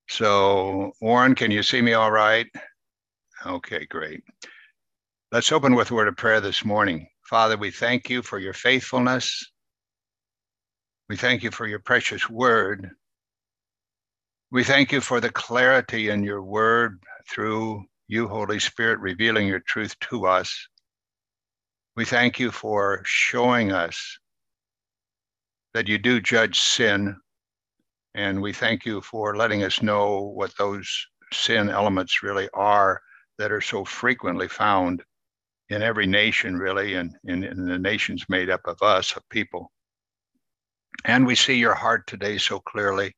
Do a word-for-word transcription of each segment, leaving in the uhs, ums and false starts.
So, Warren, can you see me all right? Okay, great. Let's open with a word of prayer this morning. Father, we thank you for your faithfulness. We thank you for your precious word. We thank you for the clarity in your word through you, Holy Spirit, revealing your truth to us. We thank you for showing us that you do judge sin, and we thank you for letting us know what those sin elements really are that are so frequently found in every nation, really, and in, in the nations made up of us, of people. And we see your heart today so clearly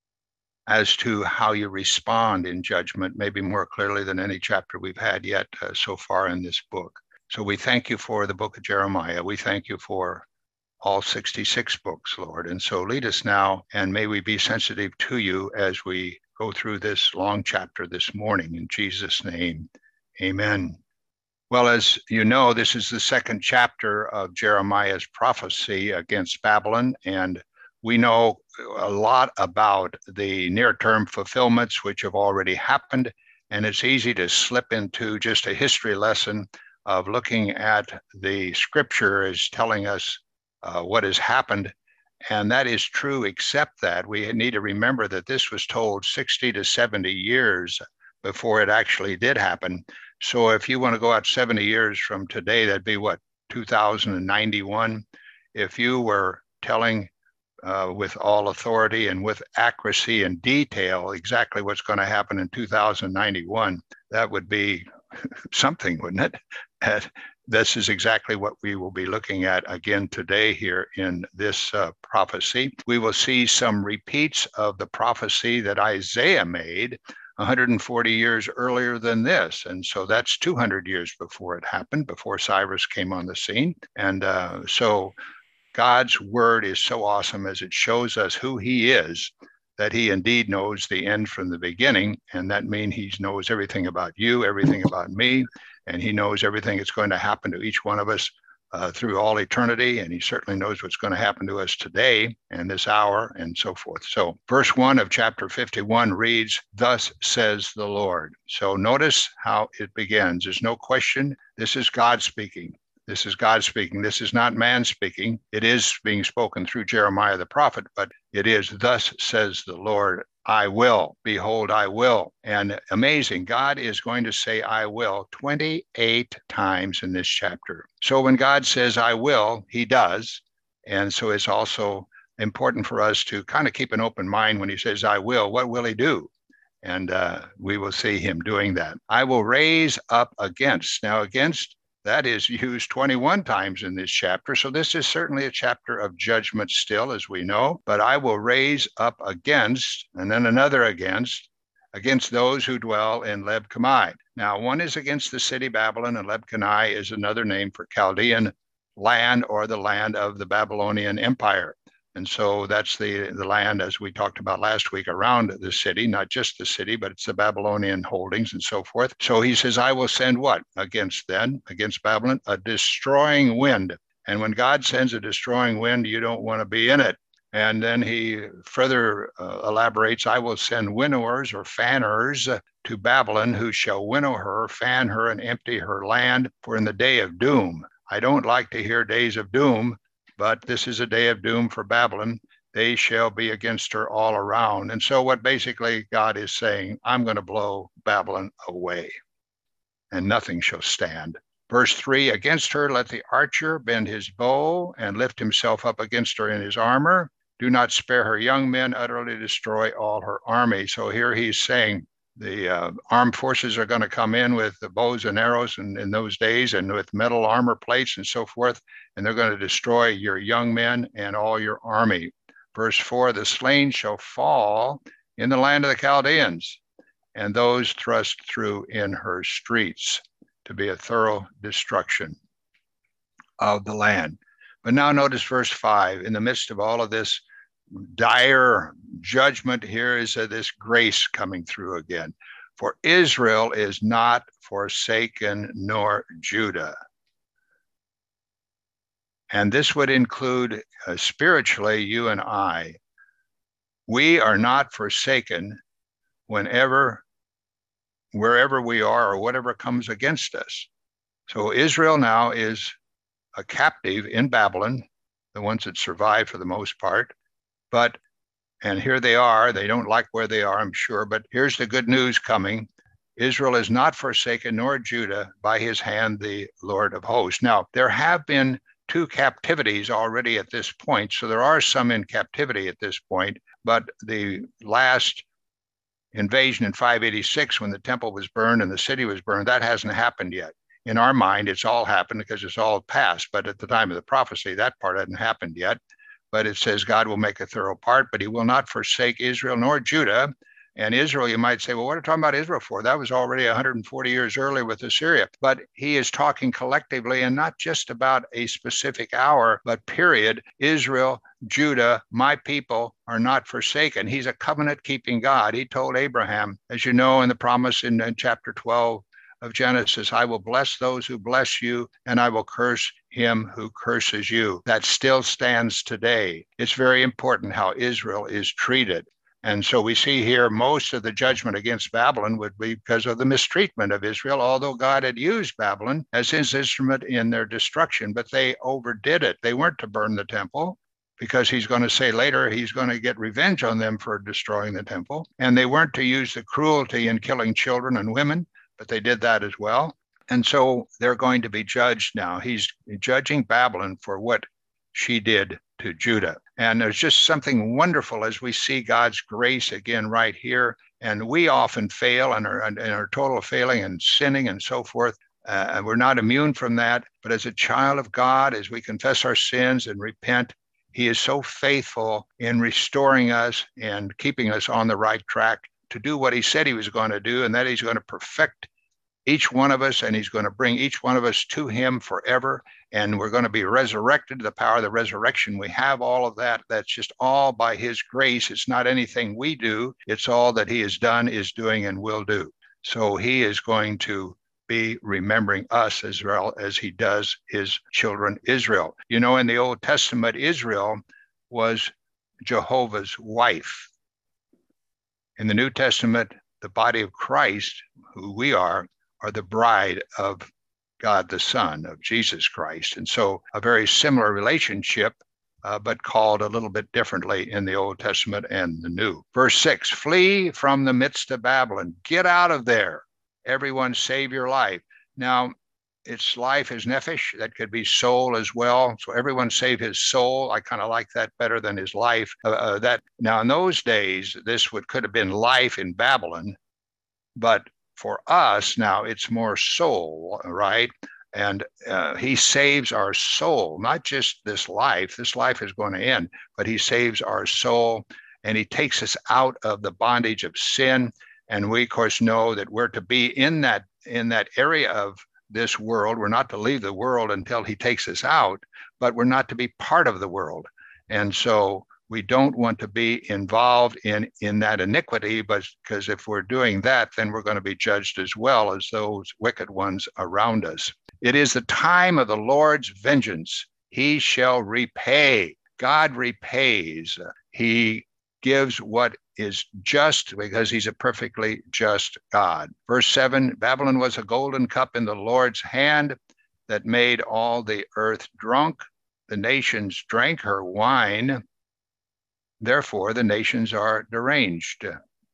as to how you respond in judgment, maybe more clearly than any chapter we've had yet uh, so far in this book. So we thank you for the book of Jeremiah. We thank you for all sixty-six books, Lord. And so lead us now, and may we be sensitive to you as we go through this long chapter this morning. In Jesus' name, amen. Well, as you know, this is the second chapter of Jeremiah's prophecy against Babylon, and we know a lot about the near-term fulfillments which have already happened, and it's easy to slip into just a history lesson of looking at the scripture as telling us uh, what has happened, and that is true, except that we need to remember that this was told sixty to seventy years before it actually did happen. So if you want to go out seventy years from today, that'd be what, two thousand ninety-one? If you were telling uh, with all authority and with accuracy and detail exactly what's going to happen in two thousand ninety-one, that would be something, wouldn't it? And this is exactly what we will be looking at again today here in this uh, prophecy. We will see some repeats of the prophecy that Isaiah made one hundred forty years earlier than this. And so that's two hundred years before it happened, before Cyrus came on the scene. And uh, so God's word is so awesome as it shows us who he is, that he indeed knows the end from the beginning. And that means he knows everything about you, everything about me, and he knows everything that's going to happen to each one of us uh, through all eternity. And he certainly knows what's going to happen to us today and this hour and so forth. So verse one of chapter fifty-one reads, "Thus says the Lord." So notice how it begins. There's no question. This is God speaking. This is God speaking. This is not man speaking. It is being spoken through Jeremiah the prophet, but it is, "Thus says the Lord, I will. Behold, I will." And amazing, God is going to say, "I will," twenty-eight times in this chapter. So when God says, "I will," he does. And so it's also important for us to kind of keep an open mind when he says, "I will." What will he do? And uh, we will see him doing that. "I will raise up against." Now, against, that is used twenty-one times in this chapter. So this is certainly a chapter of judgment still, as we know. But "I will raise up against," and then another against, "against those who dwell in Leb-Kamai." Now, one is against the city Babylon, and Leb-Kamai is another name for Chaldean land, or the land of the Babylonian Empire. And so that's the, the land, as we talked about last week, around the city, not just the city, but it's the Babylonian holdings and so forth. So he says, "I will send" what? Against then, against Babylon, "a destroying wind." And when God sends a destroying wind, you don't want to be in it. And then he further uh, elaborates, "I will send winnowers," or fanners, uh, "to Babylon, who shall winnow her, fan her, and empty her land, for in the day of doom." I don't like to hear days of doom, but this is a day of doom for Babylon. "They shall be against her all around." And so what basically God is saying, I'm going to blow Babylon away, and nothing shall stand. Verse three, "Against her let the archer bend his bow and lift himself up against her in his armor. Do not spare her young men, utterly destroy all her army." So here he's saying, the uh, armed forces are going to come in with the bows and arrows in, in those days, and with metal armor plates and so forth, and they're going to destroy your young men and all your army. Verse four, "The slain shall fall in the land of the Chaldeans, and those thrust through in her streets," to be a thorough destruction of the land. But now notice verse five. In the midst of all of this dire judgment, here is uh, this grace coming through again. "For Israel is not forsaken, nor Judah." And this would include uh, spiritually you and I. We are not forsaken whenever, wherever we are or whatever comes against us. So Israel now is a captive in Babylon, the ones that survived for the most part. But, and here they are, they don't like where they are, I'm sure, but here's the good news coming. Israel is not forsaken, nor Judah by his hand, the Lord of hosts. Now, there have been two captivities already at this point, so there are some in captivity at this point, but the last invasion in five eighty-six, when the temple was burned and the city was burned, that hasn't happened yet. In our mind, it's all happened because it's all past, but at the time of the prophecy, that part hadn't happened yet. But it says God will make a thorough part, but he will not forsake Israel nor Judah. And Israel, you might say, well, what are you talking about Israel for? That was already one hundred forty years earlier with Assyria. But he is talking collectively and not just about a specific hour, but period. Israel, Judah, my people are not forsaken. He's a covenant-keeping God. He told Abraham, as you know, in the promise in, in chapter twelve of Genesis, I will bless those who bless you, and I will curse him who curses you. That still stands today. It's very important how Israel is treated. And so we see here most of the judgment against Babylon would be because of the mistreatment of Israel, although God had used Babylon as his instrument in their destruction, but they overdid it. They weren't to burn the temple, because he's going to say later he's going to get revenge on them for destroying the temple. And they weren't to use the cruelty in killing children and women, but they did that as well. And so they're going to be judged now. He's judging Babylon for what she did to Judah. And there's just something wonderful as we see God's grace again right here. And we often fail and are, and are total failing and sinning and so forth. Uh, and we're not immune from that. But as a child of God, as we confess our sins and repent, he is so faithful in restoring us and keeping us on the right track to do what he said he was going to do, and that he's going to perfect each one of us, and he's going to bring each one of us to him forever, and we're going to be resurrected to the power of the resurrection. We have all of that. That's just all by his grace. It's not anything we do. It's all that he has done, is doing, and will do. So he is going to be remembering us as well as he does his children Israel. You know, in the Old Testament, Israel was Jehovah's wife. In the New Testament, the body of Christ, who we are, are the bride of God the Son, of Jesus Christ. And so a very similar relationship, uh, but called a little bit differently in the Old Testament and the New. Verse six, flee from the midst of Babylon. Get out of there. Everyone save your life. Now, its life is nephesh. That could be soul as well. So everyone save his soul. I kind of like that better than his life. Uh, uh, that now in those days, this would could have been life in Babylon, but for us now it's more soul, right? And uh, he saves our soul, not just this life. This life is going to end, but he saves our soul, and he takes us out of the bondage of sin. And we, of course, know that we're to be in that in that area of this world. We're not to leave the world until he takes us out, but we're not to be part of the world. And so we don't want to be involved in, in that iniquity, but because if we're doing that, then we're going to be judged as well as those wicked ones around us. It is the time of the Lord's vengeance. He shall repay. God repays. He gives what is just because he's a perfectly just God. Verse seven, Babylon was a golden cup in the Lord's hand that made all the earth drunk. The nations drank her wine. Therefore, the nations are deranged.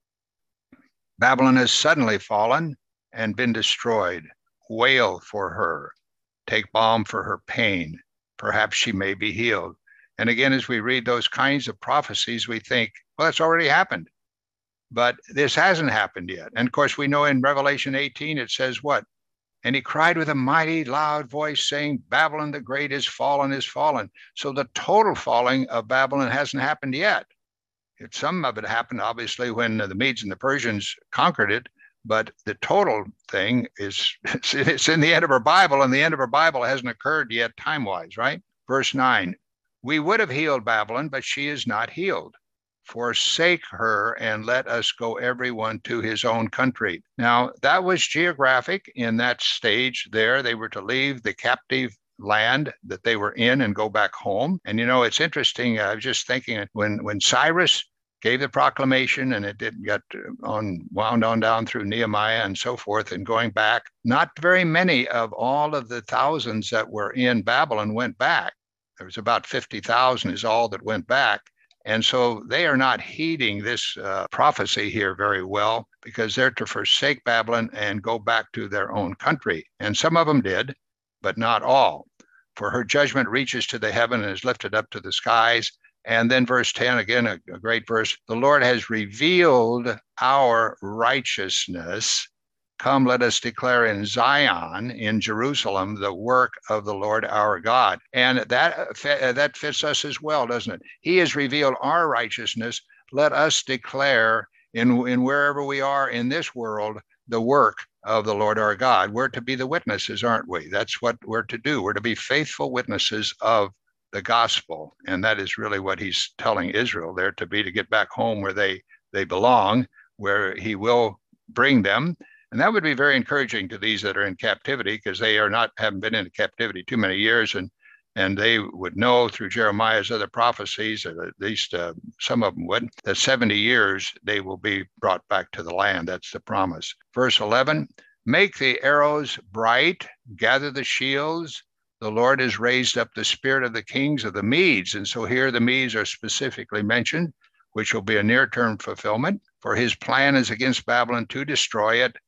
Babylon has suddenly fallen and been destroyed. Wail for her. Take balm for her pain. Perhaps she may be healed. And again, as we read those kinds of prophecies, we think, well, that's already happened. But this hasn't happened yet. And of course, we know in Revelation eighteen, it says what? And he cried with a mighty loud voice saying, Babylon the great is fallen, is fallen. So the total falling of Babylon hasn't happened yet. It, some of it happened, obviously, when the Medes and the Persians conquered it. But the total thing is, it's in the end of our Bible, and the end of our Bible hasn't occurred yet time-wise, right? Verse nine, we would have healed Babylon, but she is not healed. Forsake her and let us go everyone to his own country. Now, that was geographic in that stage there. They were to leave the captive land that they were in and go back home. And, you know, it's interesting. I was just thinking when, when Cyrus gave the proclamation, and it did get on wound on down through Nehemiah and so forth, and going back. Not very many of all of the thousands that were in Babylon went back. There was about fifty thousand is all that went back. And so they are not heeding this uh, prophecy here very well, because they're to forsake Babylon and go back to their own country. And some of them did, but not all. For her judgment reaches to the heaven and is lifted up to the skies. And then verse ten, again, a, a great verse. The Lord has revealed our righteousness. Come, let us declare in Zion, in Jerusalem, the work of the Lord our God. And that, that fits us as well, doesn't it? He has revealed our righteousness. Let us declare in, in wherever we are in this world, the work of the Lord our God. We're to be the witnesses, aren't we? That's what we're to do. We're to be faithful witnesses of the gospel. And that is really what he's telling Israel. They're to be to get back home where they, they belong, where he will bring them. And that would be very encouraging to these that are in captivity, because they are not, haven't been in captivity too many years. And, and they would know through Jeremiah's other prophecies, or at least uh, some of them would, that seventy years they will be brought back to the land. That's the promise. Verse eleven, make the arrows bright, gather the shields. The Lord has raised up the spirit of the kings of the Medes. And so here the Medes are specifically mentioned, which will be a near-term fulfillment. For his plan is against Babylon to destroy it,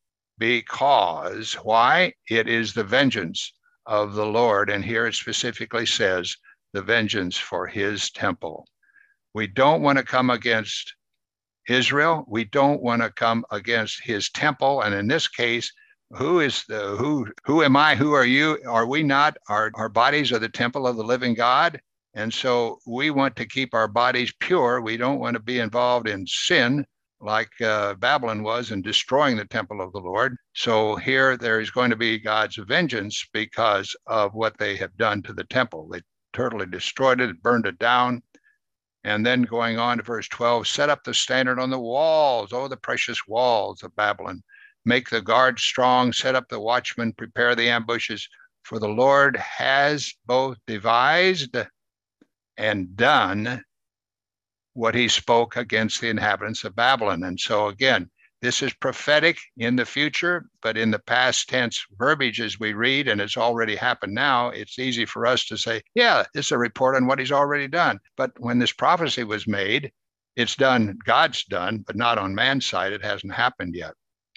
because, why? It is the vengeance of the Lord. And here it specifically says, the vengeance for his temple. We don't want to come against Israel. We don't want to come against his temple. And in this case, who is the, who, who am I? Who are you? Are we not? Our, our bodies are the temple of the living God. And so we want to keep our bodies pure. We don't want to be involved in sin, like uh, Babylon was in destroying the temple of the Lord. So here there is going to be God's vengeance because of what they have done to the temple. They totally destroyed it, burned it down. And then going on to verse twelve, set up the standard on the walls, oh, the precious walls of Babylon. Make the guard strong, set up the watchmen, prepare the ambushes. For the Lord has both devised and done what he spoke against the inhabitants of Babylon. And so again, this is prophetic in the future, but in the past tense verbiage as we read, and it's already happened now, it's easy for us to say, yeah, this is a report on what he's already done. But when this prophecy was made, it's done, God's done, but not on man's side. It hasn't happened yet.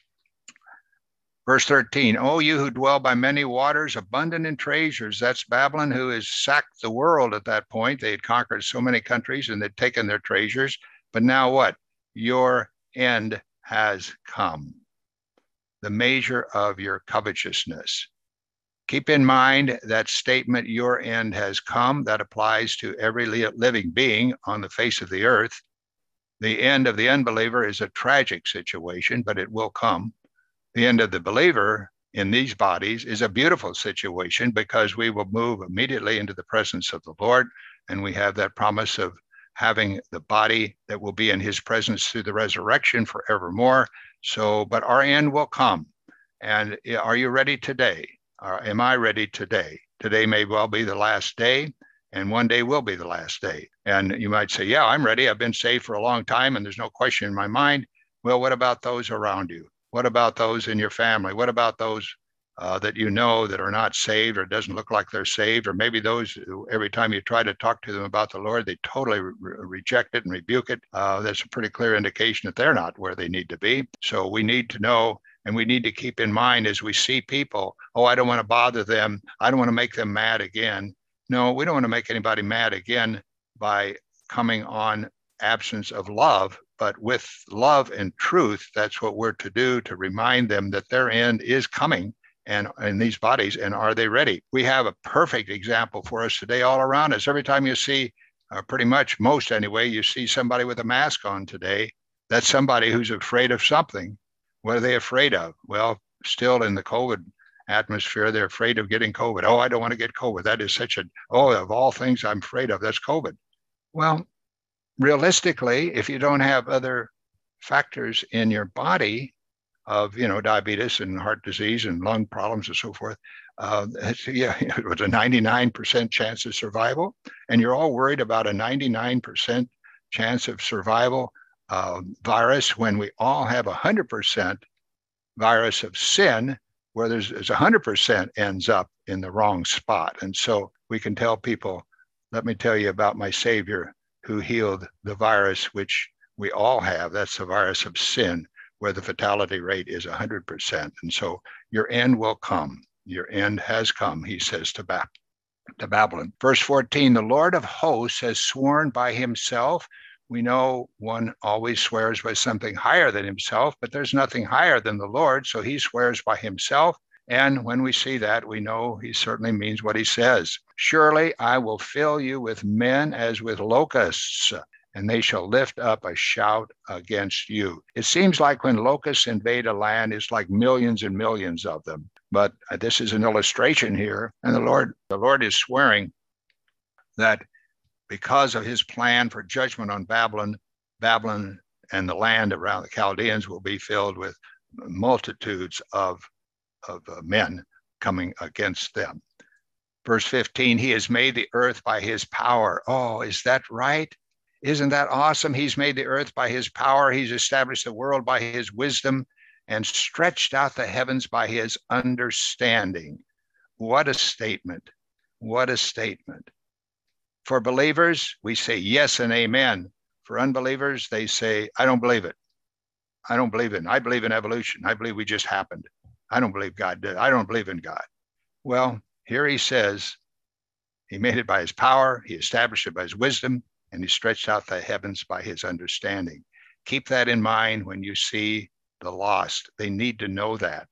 Verse thirteen, oh, you who dwell by many waters, abundant in treasures. That's Babylon, who has sacked the world at that point. They had conquered so many countries and they'd taken their treasures. But now what? Your end has come, the measure of your covetousness. Keep in mind that statement, your end has come. That applies to every living being on the face of the earth. The end of the unbeliever is a tragic situation, but it will come. The end of the believer in these bodies is a beautiful situation, because we will move immediately into the presence of the Lord. And we have that promise of having the body that will be in his presence through the resurrection forevermore. So, but our end will come. And are you ready today? Or am I ready today? Today may well be the last day, and one day will be the last day. And you might say, yeah, I'm ready. I've been saved for a long time, and there's no question in my mind. Well, what about those around you? What about those in your family? What about those uh, that you know that are not saved, or doesn't look like they're saved? Or maybe those who, every time you try to talk to them about the Lord, they totally re- reject it and rebuke it. Uh, that's a pretty clear indication that they're not where they need to be. So we need to know, and we need to keep in mind as we see people, oh, I don't want to bother them. I don't want to make them mad again. No, we don't want to make anybody mad again by coming on absence of love. But with love and truth, that's what we're to do, to remind them that their end is coming, and in these bodies, and are they ready? We have a perfect example for us today all around us. Every time you see, uh, pretty much most anyway, you see somebody with a mask on today, that's somebody who's afraid of something. What are they afraid of? Well, still in the COVID atmosphere, they're afraid of getting COVID. Oh, I don't want to get COVID. That is such a, oh, of all things I'm afraid of, that's COVID. Well, realistically, if you don't have other factors in your body of, you know, diabetes and heart disease and lung problems and so forth, uh, yeah, it was a ninety-nine percent chance of survival. And you're all worried about a ninety-nine percent chance of survival uh, virus when we all have one hundred percent virus of sin, where there's, there's one hundred percent ends up in the wrong spot. And so we can tell people, let me tell you about my Savior who healed the virus, which we all have. That's the virus of sin, where the fatality rate is one hundred percent. And so your end will come. Your end has come, he says to, ba- to Babylon. Verse fourteen, the Lord of hosts has sworn by himself. We know one always swears by something higher than himself, but there's nothing higher than the Lord, so he swears by himself. And when we see that, we know he certainly means what he says. Surely I will fill you with men as with locusts, and they shall lift up a shout against you. It seems like when locusts invade a land, it's like millions and millions of them. But this is an illustration here, and the Lord, the Lord is swearing that because of his plan for judgment on Babylon, Babylon and the land around the Chaldeans will be filled with multitudes of, of uh, men coming against them. Verse fifteen, he has made the earth by his power. Oh, is that right? Isn't that awesome? He's made the earth by his power. He's established the world by his wisdom and stretched out the heavens by his understanding. What a statement. What a statement. For believers, we say yes and amen. For unbelievers, they say, I don't believe it. I don't believe in it. I believe in evolution. I believe we just happened. I don't believe God did. I don't believe in God. Well, here he says, he made it by his power, he established it by his wisdom, and he stretched out the heavens by his understanding. Keep that in mind when you see the lost. They need to know that.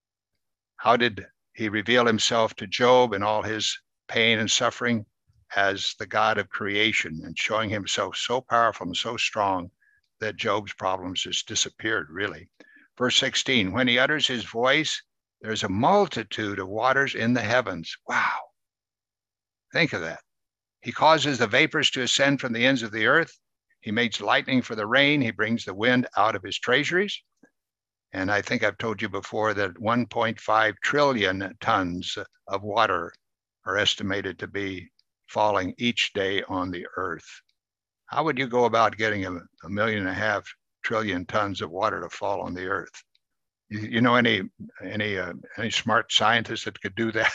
How did he reveal himself to Job in all his pain and suffering? As the God of creation, and showing himself so powerful and so strong that Job's problems just disappeared, really. Verse sixteen, when he utters his voice, there's a multitude of waters in the heavens. Wow. Think of that. He causes the vapors to ascend from the ends of the earth. He makes lightning for the rain. He brings the wind out of his treasuries. And I think I've told you before that one point five trillion tons of water are estimated to be falling each day on the earth. How would you go about getting a, a million and a half trillion tons of water to fall on the earth? You, you know any any uh, any smart scientists that could do that?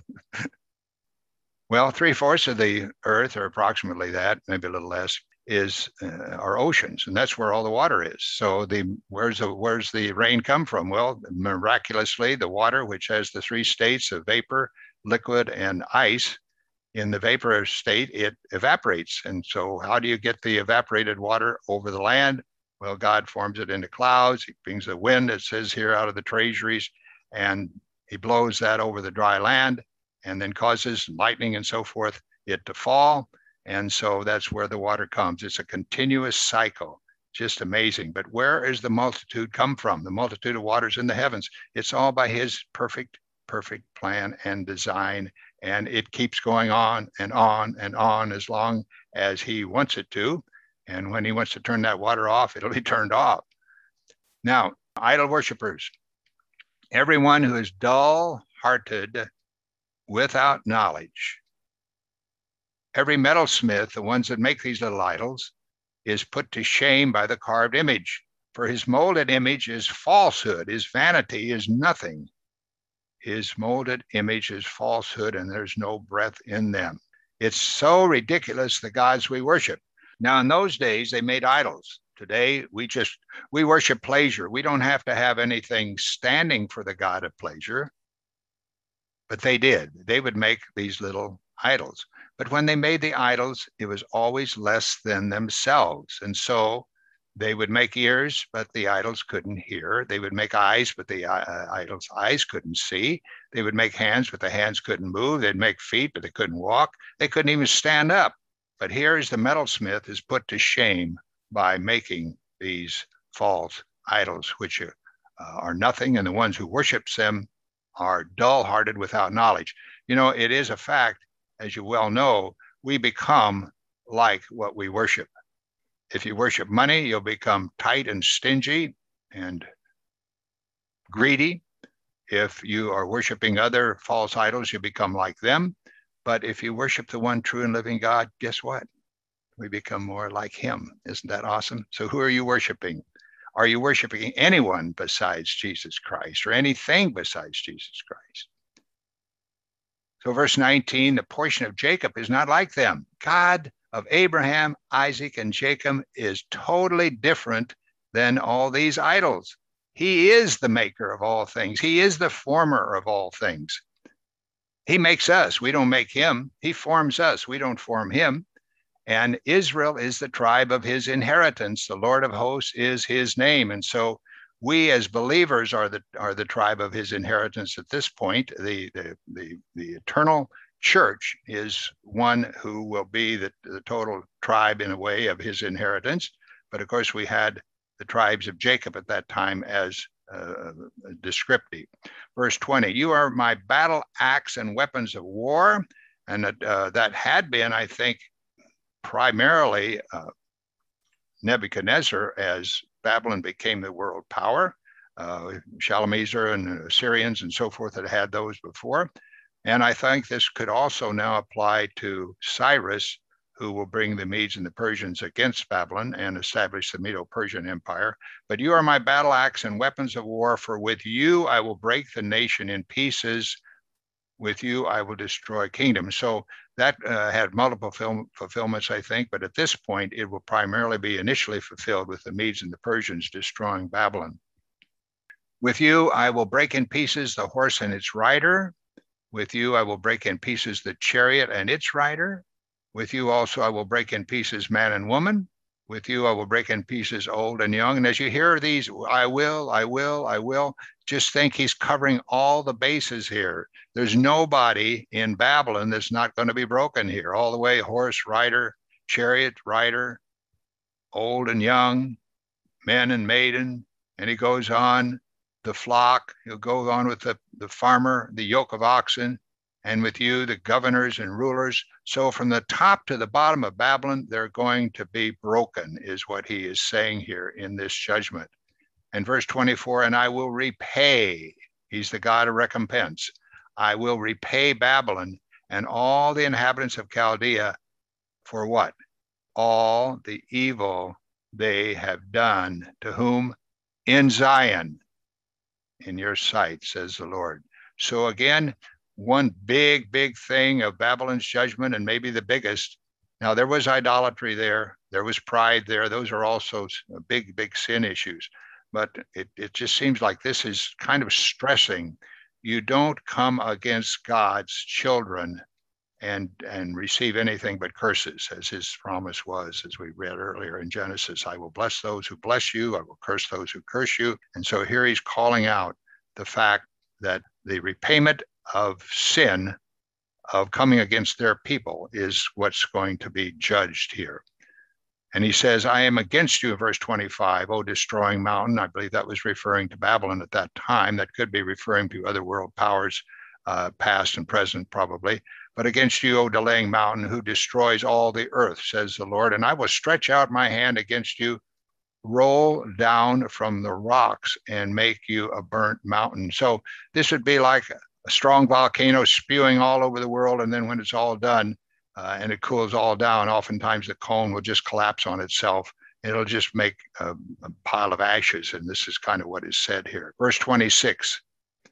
Well, three-fourths of the earth, or approximately that, maybe a little less, is uh, our oceans, and that's where all the water is. So the where's the where's the rain come from? Well, miraculously, the water, which has the three states of vapor, liquid, and ice, in the vapor state, it evaporates. And so how do you get the evaporated water over the land? Well, God forms it into clouds. He brings the wind, it says here, out of the treasuries, and he blows that over the dry land and then causes lightning and so forth, it to fall. And so that's where the water comes. It's a continuous cycle, just amazing. But where is the multitude come from? The multitude of waters in the heavens. It's all by his perfect, perfect plan and design. And it keeps going on and on and on as long as he wants it to. And when he wants to turn that water off, it'll be turned off. Now, idol worshipers, everyone who is dull-hearted without knowledge, every metalsmith, the ones that make these little idols, is put to shame by the carved image. For his molded image is falsehood, his vanity is nothing. His molded image is falsehood, and there's no breath in them. It's so ridiculous, the gods we worship. Now, in those days, they made idols. Today, we just, we worship pleasure. We don't have to have anything standing for the god of pleasure. But they did. They would make these little idols. But when they made the idols, it was always less than themselves. And so they would make ears, but the idols couldn't hear. They would make eyes, but the uh, idols' eyes couldn't see. They would make hands, but the hands couldn't move. They'd make feet, but they couldn't walk. They couldn't even stand up. But here is the metalsmith is put to shame by making these false idols, which uh, are nothing, and the ones who worships them are dull-hearted without knowledge. You know, it is a fact, as you well know, we become like what we worship. If you worship money, you'll become tight and stingy and greedy. If you are worshiping other false idols, you become like them. But if you worship the one true and living God, guess what? we become more like him. Isn't that awesome? So who are you worshiping? Are you worshiping anyone besides Jesus Christ or anything besides Jesus Christ? So verse nineteen, the portion of Jacob is not like them. God of Abraham, Isaac, and Jacob is totally different than all these idols. He is the maker of all things. He is the former of all things. He makes us. We don't make him. He forms us. We don't form him. And Israel is the tribe of his inheritance. The Lord of hosts is his name. And so we as believers are the are the tribe of his inheritance at this point. The the the, the eternal church is one who will be the, the total tribe in a way of his inheritance. But of course, we had the tribes of Jacob at that time as uh, descriptive. Verse twenty, you are my battle axe and weapons of war. And uh, that had been, I think, primarily uh, Nebuchadnezzar as Babylon became the world power. Uh, Shalmaneser and the Assyrians and so forth had had those before. And I think this could also now apply to Cyrus, who will bring the Medes and the Persians against Babylon and establish the Medo-Persian Empire. But you are my battle axe and weapons of war, for with you I will break the nation in pieces. With you I will destroy kingdoms. So that uh, had multiple film fulfillments, I think, but at this point it will primarily be initially fulfilled with the Medes and the Persians destroying Babylon. With you I will break in pieces the horse and its rider. With you I will break in pieces the chariot and its rider. With you also I will break in pieces man and woman. With you I will break in pieces old and young. And as you hear these, I will, I will, I will, just think he's covering all the bases here. There's nobody in Babylon that's not going to be broken here. All the way, horse, rider, chariot, rider, old and young, men and maiden. And he goes on, the flock, he'll go on with the, the farmer, the yoke of oxen, and with you, the governors and rulers. So from the top to the bottom of Babylon, they're going to be broken, is what he is saying here in this judgment. And verse twenty-four, and I will repay, he's the God of recompense. I will repay Babylon and all the inhabitants of Chaldea for what? All the evil they have done. To whom? In Zion, in your sight, says the Lord. So again, one big, big thing of Babylon's judgment, and maybe the biggest. Now, there was idolatry there. There was pride there. Those are also big, big sin issues. But it, it just seems like this is kind of stressing. You don't come against God's children and, and receive anything but curses, as his promise was, as we read earlier in Genesis. I will bless those who bless you. I will curse those who curse you. And so here he's calling out the fact that the repayment of sin, of coming against their people, is what's going to be judged here. And he says, I am against you, in verse twenty-five, O destroying mountain. I believe that was referring to Babylon at that time. That could be referring to other world powers, uh, past and present probably. But against you, O delaying mountain, who destroys all the earth, says the Lord. And I will stretch out my hand against you, roll down from the rocks and make you a burnt mountain. So this would be like a strong volcano spewing all over the world. And then when it's all done uh, and it cools all down, oftentimes the cone will just collapse on itself. It'll just make a, a pile of ashes. And this is kind of what is said here. Verse twenty-six,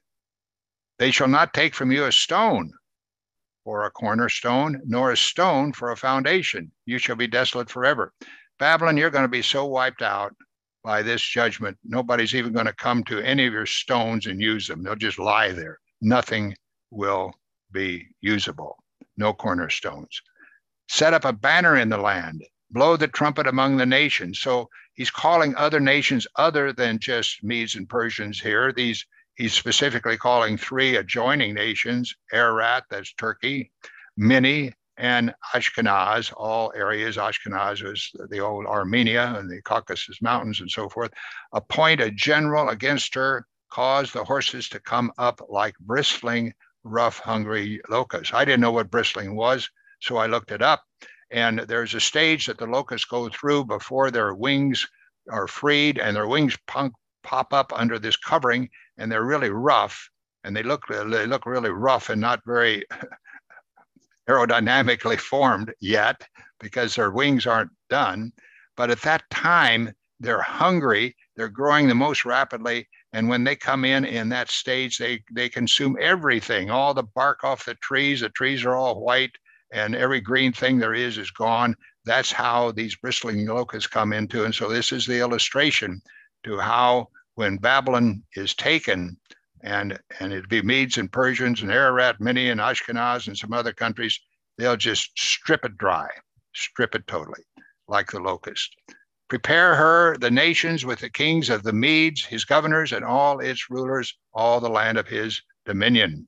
they shall not take from you a stone for a cornerstone, nor a stone for a foundation. You shall be desolate forever. Babylon, you're going to be so wiped out by this judgment. Nobody's even going to come to any of your stones and use them. They'll just lie there. Nothing will be usable. No cornerstones. Set up a banner in the land. Blow the trumpet among the nations. So he's calling other nations other than just Medes and Persians here. These he's specifically calling three adjoining nations: Ararat, that's Turkey, Minni, and Ashkenaz, all areas. Ashkenaz was the old Armenia and the Caucasus Mountains and so forth. Appoint a general against her, cause the horses to come up like bristling, rough, hungry locusts. I didn't know what bristling was, so I looked it up. And there's a stage that the locusts go through before their wings are freed, and their wings punk, pop up under this covering, and they're really rough, and they look, they look really rough and not very aerodynamically formed yet, because their wings aren't done. But at that time, they're hungry, they're growing the most rapidly. And when they come in in that stage, they, they consume everything, all the bark off the trees. The trees are all white and every green thing there is is gone. That's how these bristling locusts come into. And so this is the illustration to how when Babylon is taken, and, and it'd be Medes and Persians and Ararat, Minni and Ashkenaz and some other countries, they'll just strip it dry, strip it totally, like the locust. Prepare her, the nations, with the kings of the Medes, his governors, and all its rulers, all the land of his dominion.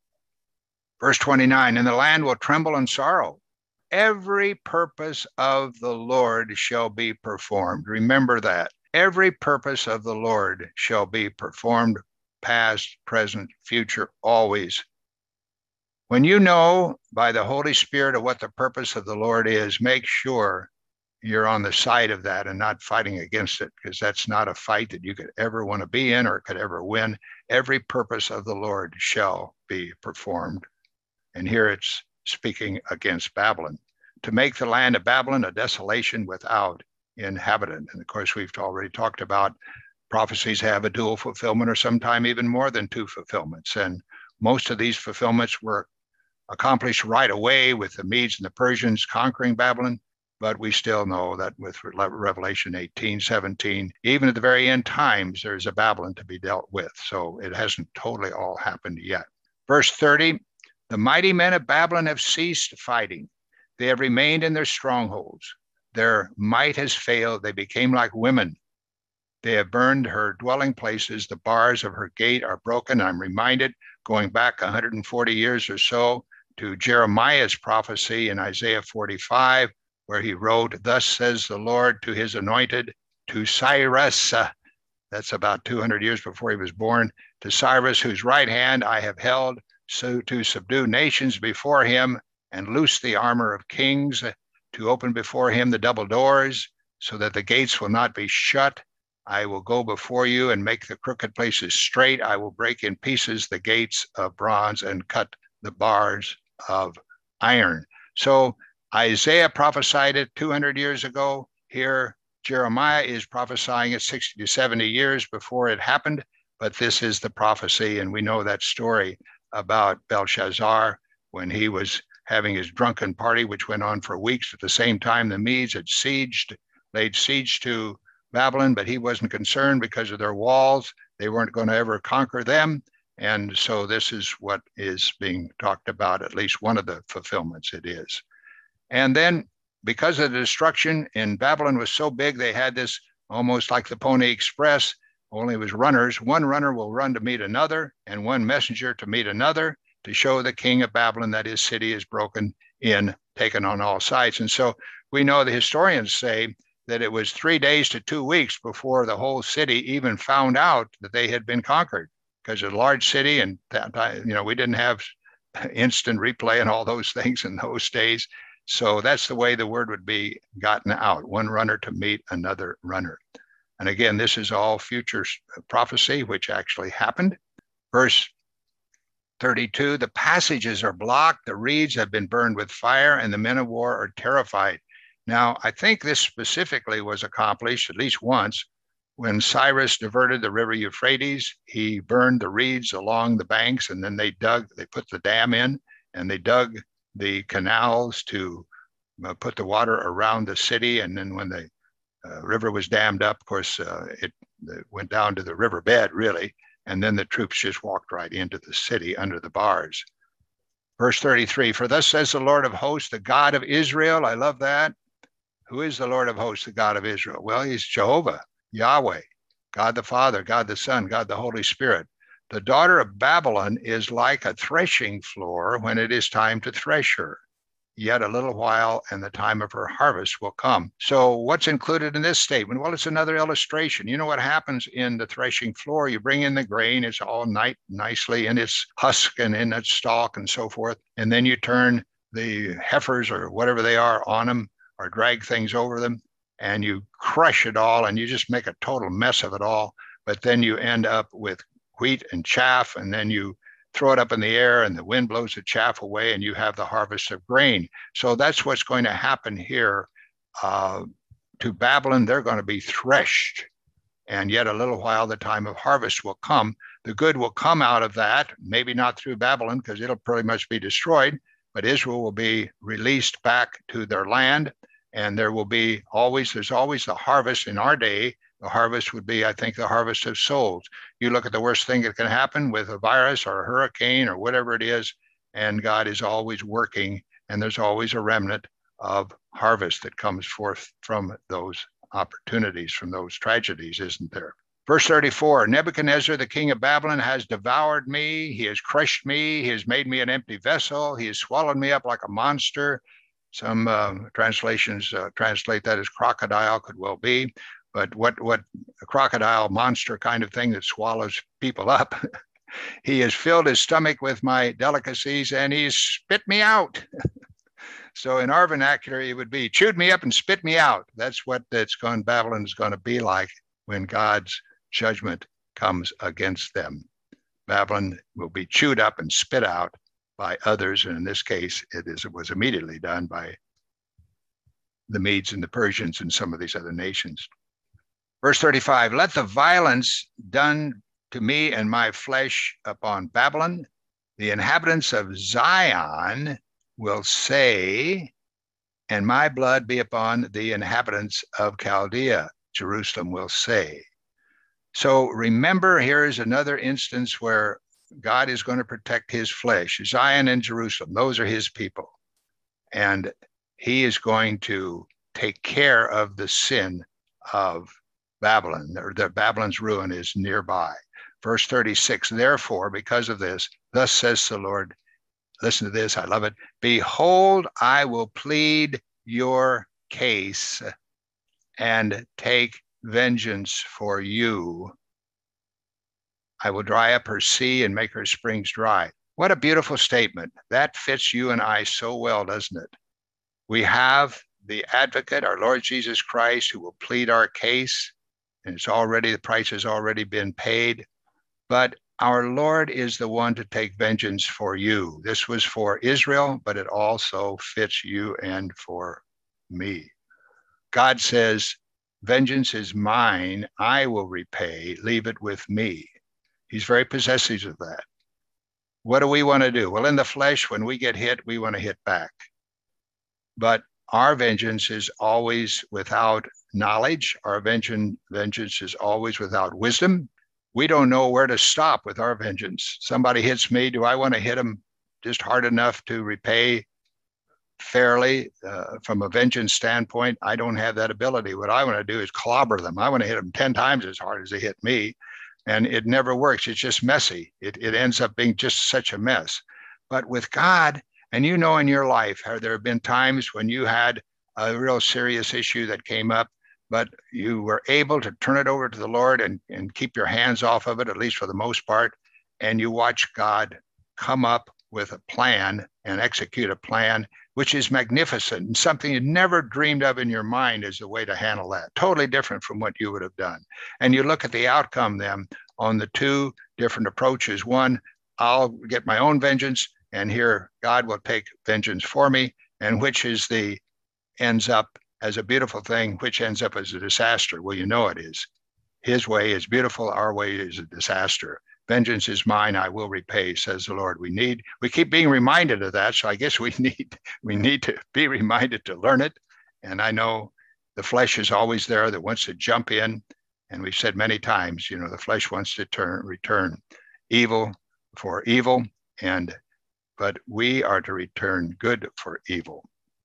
Verse twenty-nine, and the land will tremble in sorrow. Every purpose of the Lord shall be performed. Remember that. Every purpose of the Lord shall be performed, past, present, future, always. When you know by the Holy Spirit of what the purpose of the Lord is, make sure you're on the side of that and not fighting against it, because that's not a fight that you could ever want to be in or could ever win. Every purpose of the Lord shall be performed. And here it's speaking against Babylon, to make the land of Babylon a desolation without inhabitant. And of course, we've already talked about prophecies have a dual fulfillment or sometime even more than two fulfillments. And most of these fulfillments were accomplished right away with the Medes and the Persians conquering Babylon. But we still know that with Revelation eighteen, seventeen, even at the very end times, there's a Babylon to be dealt with. So it hasn't totally all happened yet. Verse thirty, the mighty men of Babylon have ceased fighting. They have remained in their strongholds. Their might has failed. They became like women. They have burned her dwelling places. The bars of her gate are broken. I'm reminded, going back one hundred forty years or so, to Jeremiah's prophecy in Isaiah forty-five, where he wrote, thus says the Lord to his anointed, to Cyrus, uh, that's about two hundred years before he was born, to Cyrus, whose right hand I have held, so to subdue nations before him and loose the armor of kings, uh, to open before him the double doors, so that the gates will not be shut. I will go before you and make the crooked places straight. I will break in pieces the gates of bronze and cut the bars of iron. So Isaiah prophesied it two hundred years ago. Here, Jeremiah is prophesying it sixty to seventy years before it happened. But this is the prophecy, and we know that story about Belshazzar when he was having his drunken party, which went on for weeks. At the same time, the Medes had sieged, laid siege to Babylon, but he wasn't concerned because of their walls. They weren't going to ever conquer them. And so this is what is being talked about, at least one of the fulfillments it is. And then because of the destruction in Babylon was so big, they had this almost like the Pony Express, only it was runners. One runner will run to meet another, and one messenger to meet another, to show the king of Babylon that his city is broken in, taken on all sides. And so we know the historians say that it was three days to two weeks before the whole city even found out that they had been conquered, because it's a large city, and you know we didn't have instant replay and all those things in those days. So that's the way the word would be gotten out, one runner to meet another runner. And again, this is all future prophecy, which actually happened. Verse thirty-two, the passages are blocked, the reeds have been burned with fire, and the men of war are terrified. Now, I think this specifically was accomplished at least once when Cyrus diverted the river Euphrates. He burned the reeds along the banks, and then they dug, they put the dam in, and they dug the canals to uh, put the water around the city. And then when the uh, river was dammed up, of course, uh, it, it went down to the riverbed, really. And then the troops just walked right into the city under the bars. Verse thirty-three, for thus says the Lord of hosts, the God of Israel. I love that. Who is the Lord of hosts, the God of Israel? Well, he's Jehovah, Yahweh, God the Father, God the Son, God the Holy Spirit. The daughter of Babylon is like a threshing floor when it is time to thresh her. Yet a little while, and the time of her harvest will come. So what's included in this statement? Well, it's another illustration. You know what happens in the threshing floor? You bring in the grain, it's all nice, nicely in its husk and in its stalk and so forth. And then you turn the heifers or whatever they are on them, or drag things over them, and you crush it all, and you just make a total mess of it all. But then you end up with wheat and chaff, and then you throw it up in the air and the wind blows the chaff away and you have the harvest of grain. So that's what's going to happen here uh, to Babylon. They're going to be threshed. And yet a little while, the time of harvest will come. The good will come out of that, maybe not through Babylon, because it'll pretty much be destroyed, but Israel will be released back to their land. And there will be always, there's always the harvest in our day. The harvest would be, I think, the harvest of souls. You look at the worst thing that can happen with a virus or a hurricane or whatever it is, and God is always working, and there's always a remnant of harvest that comes forth from those opportunities, from those tragedies, isn't there? Verse thirty-four, Nebuchadnezzar, the king of Babylon, has devoured me. He has crushed me. He has made me an empty vessel. He has swallowed me up like a monster. Some uh, translations uh, translate that as crocodile, could well be. But what, what a crocodile monster kind of thing that swallows people up. He has filled his stomach with my delicacies and he's spit me out. So in our vernacular, it would be chewed me up and spit me out. That's what it's going, Babylon is going to be like when God's judgment comes against them. Babylon will be chewed up and spit out by others. And in this case, it is it was immediately done by the Medes and the Persians and some of these other nations. Verse thirty-five, let the violence done to me and my flesh upon Babylon, the inhabitants of Zion will say, and my blood be upon the inhabitants of Chaldea, Jerusalem will say. So remember, here is another instance where God is going to protect his flesh. Zion and Jerusalem, those are his people. And he is going to take care of the sin of Babylon, or that Babylon's ruin is nearby. Verse thirty-six, therefore, because of this, thus says the Lord, listen to this, I love it. Behold, I will plead your case and take vengeance for you. I will dry up her sea and make her springs dry. What a beautiful statement. That fits you and I so well, doesn't it? We have the advocate, our Lord Jesus Christ, who will plead our case. And it's already, the price has already been paid. But our Lord is the one to take vengeance for you. This was for Israel, but it also fits you and for me. God says, vengeance is mine, I will repay, leave it with me. He's very possessive of that. What do we want to do? Well, in the flesh, when we get hit, we want to hit back. But our vengeance is always without knowledge. Our vengeance, vengeance is always without wisdom. We don't know where to stop with our vengeance. Somebody hits me. Do I want to hit them just hard enough to repay fairly uh, from a vengeance standpoint? I don't have that ability. What I want to do is clobber them. I want to hit them ten times as hard as they hit me. And it never works. It's just messy. It, it ends up being just such a mess. But with God, and you know in your life, have there been times when you had a real serious issue that came up, but you were able to turn it over to the Lord and, and keep your hands off of it, at least for the most part, and you watch God come up with a plan and execute a plan, which is magnificent and something you never dreamed of in your mind as a way to handle that. Totally different from what you would have done. And you look at the outcome then on the two different approaches. One, I'll get my own vengeance, and here God will take vengeance for me, and which is the ends up as a beautiful thing, which ends up as a disaster. Well, you know it is. His way is beautiful, our way is a disaster. Vengeance is mine, I will repay, says the Lord. We need, we keep being reminded of that, so I guess we need, we need to be reminded to learn it. And I know the flesh is always there that wants to jump in. And we've said many times, you know, the flesh wants to turn, return evil for evil, and but we are to return good for evil.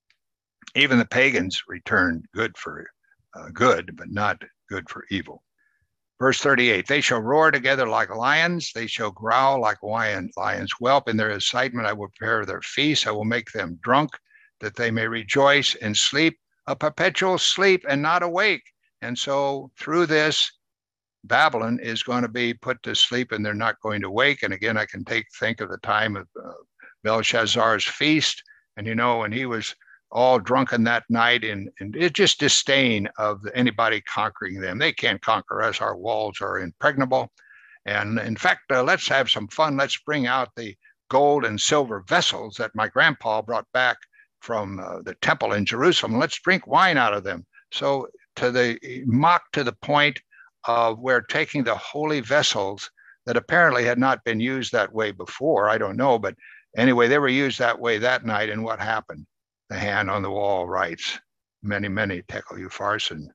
Even the pagans returned good for uh, good, but not good for evil. Verse thirty-eight, they shall roar together like lions. They shall growl like lion, lions whelp. In their excitement, I will prepare their feast. I will make them drunk, that they may rejoice and sleep, a perpetual sleep and not awake. And so through this, Babylon is going to be put to sleep and they're not going to wake. And again, I can take think of the time of uh, Belshazzar's feast. And, you know, when he was all drunken that night, and, and it's just disdain of anybody conquering them. They can't conquer us. Our walls are impregnable. And in fact, uh, let's have some fun. Let's bring out the gold and silver vessels that my grandpa brought back from uh, the temple in Jerusalem. Let's drink wine out of them. So to the mock to the point of where taking the holy vessels that apparently had not been used that way before, I don't know, but anyway, they were used that way that night. And what happened? The hand on the wall writes, many, many tekel upharsin.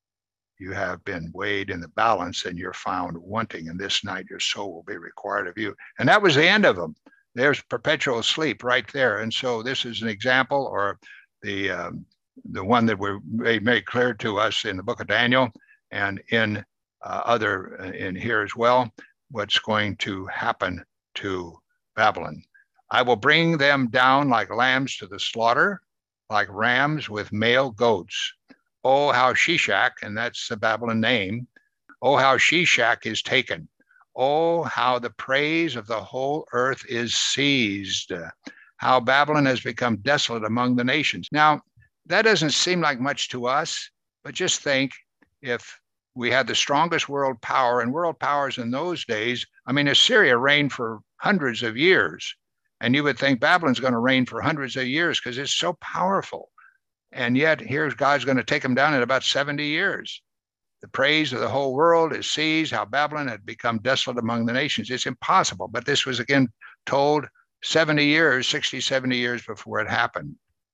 You have been weighed in the balance and you're found wanting, and this night your soul will be required of you. And that was the end of them. There's perpetual sleep right there. And so this is an example, or the um, the one that we made, made clear to us in the book of Daniel and in uh, other uh, in here as well, what's going to happen to Babylon. I will bring them down like lambs to the slaughter, like rams with male goats. Oh, how Shishak, and that's the Babylon name, oh, how Shishak is taken. Oh, how the praise of the whole earth is seized. How Babylon has become desolate among the nations. Now, that doesn't seem like much to us, but just think if we had the strongest world power, and world powers in those days, I mean, Assyria reigned for hundreds of years. And you would think Babylon's going to reign for hundreds of years because it's so powerful. And yet, here's God's going to take them down in about seventy years. The praise of the whole world is seized, how Babylon had become desolate among the nations. It's impossible. But this was again told seventy years, sixty, seventy years before it happened.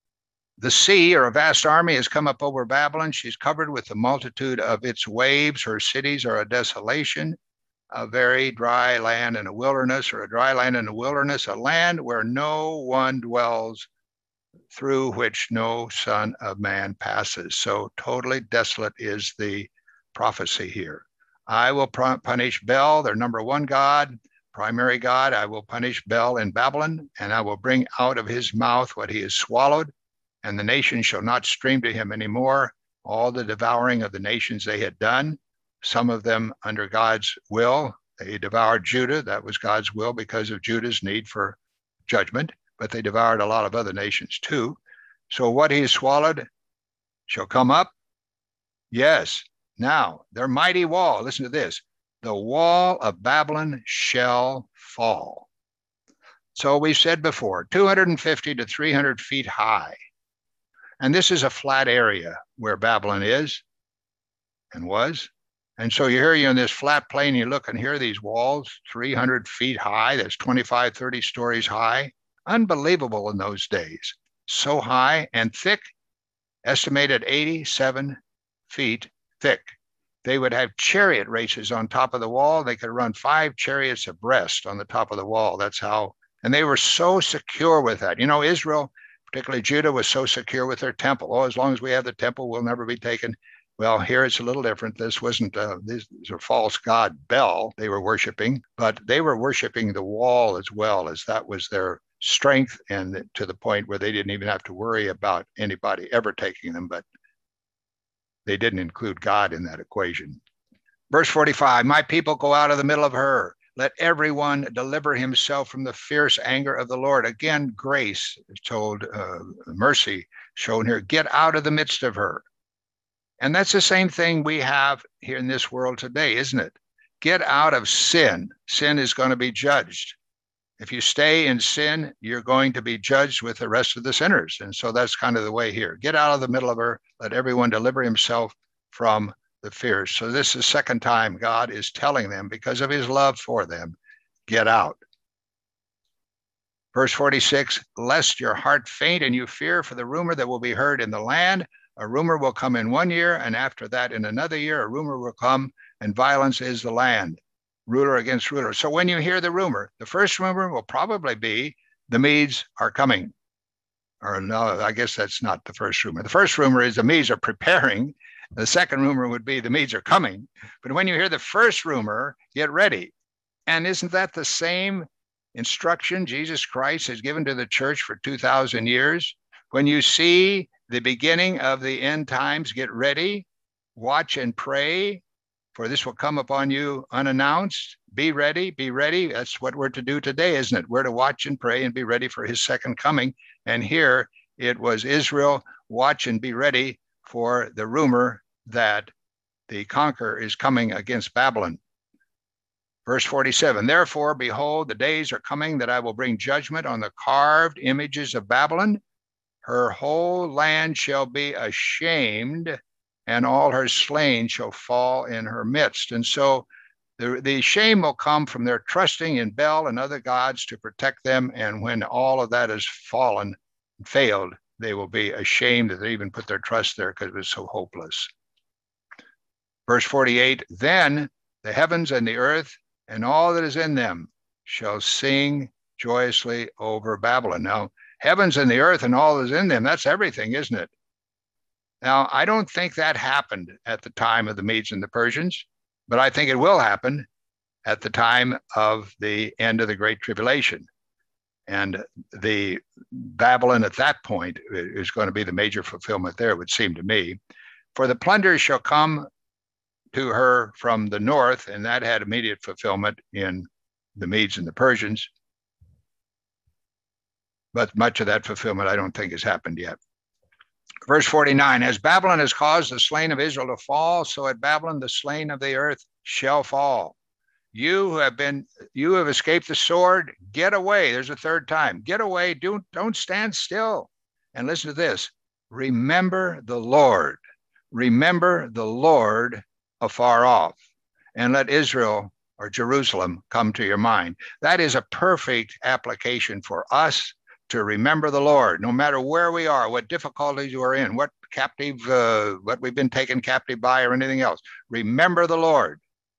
The sea, or a vast army, has come up over Babylon. She's covered with the multitude of its waves. Her cities are a desolation, a very dry land and a wilderness, or a dry land and a wilderness, a land where no one dwells, through which no son of man passes. So totally desolate is the prophecy here. I will punish Bel, their number one god, primary god. I will punish Bel in Babylon, and I will bring out of his mouth what he has swallowed, and the nations shall not stream to him anymore. All the devouring of the nations they had done, some of them under God's will. They devoured Judah. That was God's will because of Judah's need for judgment. But they devoured a lot of other nations too. So what he has swallowed shall come up. Yes. Now, their mighty wall, listen to this, the wall of Babylon shall fall. So we said before, two hundred fifty to three hundred feet high. And this is a flat area where Babylon is and was. And so you hear you in this flat plain, you look and hear these walls, three hundred feet high. That's twenty-five, thirty stories high. Unbelievable in those days. So high and thick, estimated eighty-seven feet thick. They would have chariot races on top of the wall. They could run five chariots abreast on the top of the wall. That's how, and they were so secure with that. You know, Israel, particularly Judah, was so secure with their temple. Oh, as long as we have the temple, we'll never be taken. Well, here it's a little different. This wasn't, uh, these, these are false god Bel they were worshiping, but they were worshiping the wall as well, as that was their strength, and to the point where they didn't even have to worry about anybody ever taking them, but they didn't include God in that equation. Verse forty-five, my people go out of the middle of her. Let everyone deliver himself from the fierce anger of the Lord. Again, grace is told, uh, mercy shown here. Get out of the midst of her. And that's the same thing we have here in this world today, isn't it? Get out of sin. Sin is going to be judged. If you stay in sin, you're going to be judged with the rest of the sinners. And so that's kind of the way here. Get out of the middle of her. Let everyone deliver himself from the fierce. So this is the second time God is telling them, because of his love for them, get out. Verse forty-six, lest your heart faint and you fear for the rumor that will be heard in the land. A rumor will come in one year, and after that in another year, a rumor will come, and violence is the land. Ruler against ruler. So when you hear the rumor, the first rumor will probably be the Medes are coming. Or no, I guess that's not the first rumor. The first rumor is the Medes are preparing. The second rumor would be the Medes are coming. But when you hear the first rumor, get ready. And isn't that the same instruction Jesus Christ has given to the church for two thousand years? When you see the beginning of the end times, get ready, watch and pray, for this will come upon you unannounced. Be ready, be ready. That's what we're to do today, isn't it? We're to watch and pray and be ready for his second coming. And here it was Israel, watch and be ready for the rumor that the conqueror is coming against Babylon. Verse forty-seven, therefore, behold, the days are coming that I will bring judgment on the carved images of Babylon. Her whole land shall be ashamed, and all her slain shall fall in her midst. And so the, the shame will come from their trusting in Bel and other gods to protect them. And when all of that has fallen and failed, they will be ashamed that they even put their trust there because it was so hopeless. Verse forty-eight, then the heavens and the earth and all that is in them shall sing joyously over Babylon. Now, heavens and the earth and all that is in them, that's everything, isn't it? Now, I don't think that happened at the time of the Medes and the Persians, but I think it will happen at the time of the end of the Great Tribulation. And the Babylon at that point is going to be the major fulfillment there, it would seem to me. For the plunder shall come to her from the north, and that had immediate fulfillment in the Medes and the Persians. But much of that fulfillment I don't think has happened yet. Verse forty-nine, as Babylon has caused the slain of Israel to fall, so at Babylon the slain of the earth shall fall. You who have been, you have escaped the sword, get away. There's a third time. Get away, don't, don't stand still. And listen to this, remember the Lord. Remember the Lord afar off, and let Israel or Jerusalem come to your mind. That is a perfect application for us to remember the Lord, no matter where we are, what difficulties we're in, what captive, uh, what we've been taken captive by or anything else. Remember the Lord.